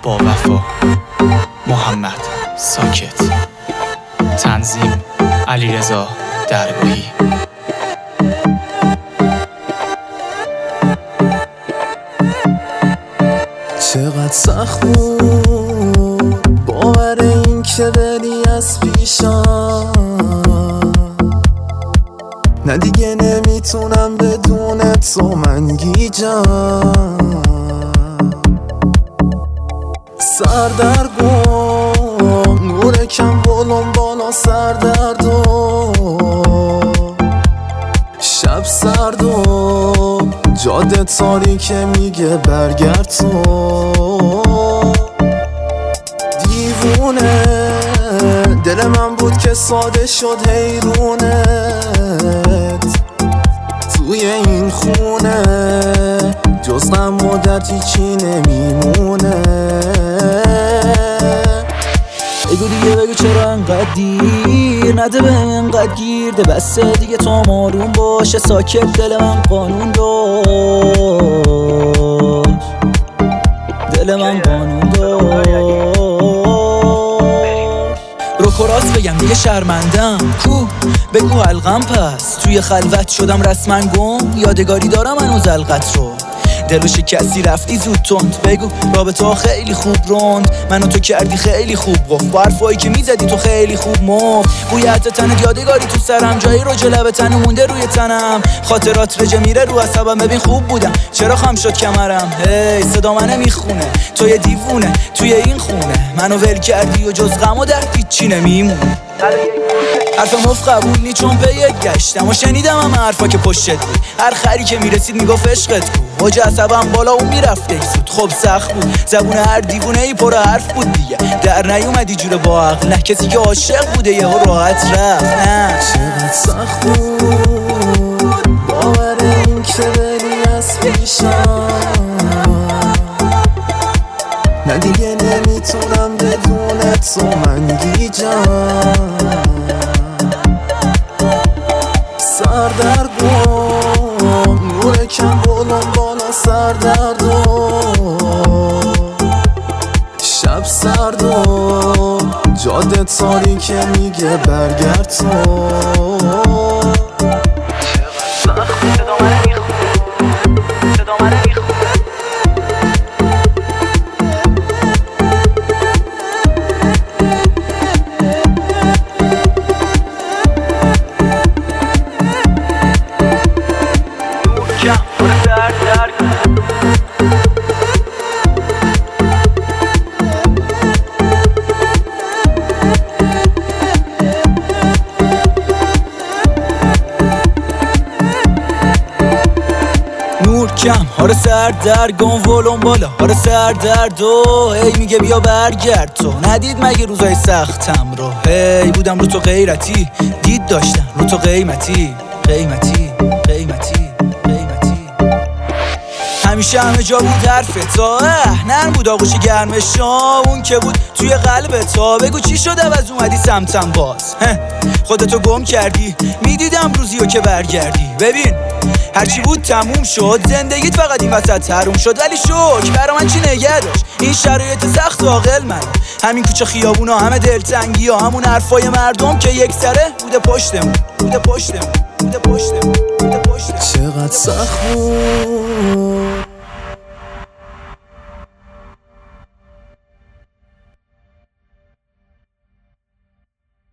با وفا محمد ساکت. تنظیم علیرضا درگاهی. چقدر سخت بود باور این که بری از پیشم، نه دیگه نمیتونم بدون تو من گیجم. سردرگم نور کم بالون بالا سردردم، شب سردم جاده تاریکه میگه برگرد تو. دیوونه دل من بود که ساده شد حیرونت توی این خونه، جز غم و درد هیچی نمیمونه. بگو دیگه بگو چرا انقدر دیر، نده به انقدر گیرده بسه دیگه تو آروم باشه ساکت. دل من قانون داشت، دل من قانون داشت. روک و راست بگم دیگه شرمندم کو، بگو حلقم پس توی خلوت شدم رسما گم. یادگاری دارم هنوز القط رو، دل و شکستی رفتی زود تند. بگو رابطه ها خیلی خوب روند، منو تو کردی خیلی خوب گفت. با حرفایی که میزدی تو خیلی خوب مفت. بوی عطر تنت یادگاری تو سرم، جایی رو جلب تنو مونده روی تنم. خاطرات رجه میره رو عصبم، ببین خوب بودم چرا خم شد کمرم. هی صدا منه میخونه، تو یه دیوونه توی این خونه. منو ول کردی و جز غم و درد هیچی نمیمونه. حرف مفت قبول نی چون به یک گشتم و شنیدم همه حرفا که پشت بود. هر خری که میرسید میگفت عشقت کو، اوج عصبم بالا و میرفت زود. خب سخت بود زبون هر دیوونه ای پر حرف بود دیگه، در نیومدی جوره با عقل. نه کسی که عاشق بوده یهو راحت رفت. نه چقدر سخت بود باور این که بری از پیشم، نه دیگه نمیتونم بدون تو من گیجم. سردرگم نور کم بالون بالا سردردم، شب سردم جاده تاریکه میگه برگرد تو. کم هاره سردرگم ولون بالا هاره سردردو. هی میگه بیا برگرد تو، ندید مگه روزای سختم رو. هی بودم رو تو غیرتی، دید داشتم رو تو قیمتی قیمتی قیمتی قیمتی. همیشه همه جا بود حرفت تا نرم بود آغوش گرمشا. اون که بود توی قلبت تا بگو چی شد عوض اومدی سمتم باز. خودتو گم کردی میدیدم روزیو که برگردی. ببین هرچی بود تموم شد، زندگیت فقط این وسط حروم شد. ولی شوک برا من چی نگه داشت این شرایط سخت عاقل من. همین کوچه خیابونا همه دلتنگی ها، همون حرفای مردم که یک سره بوده پشتمون بوده پشتمون بوده پشتمون بوده پشتمون. چقدر سخت بود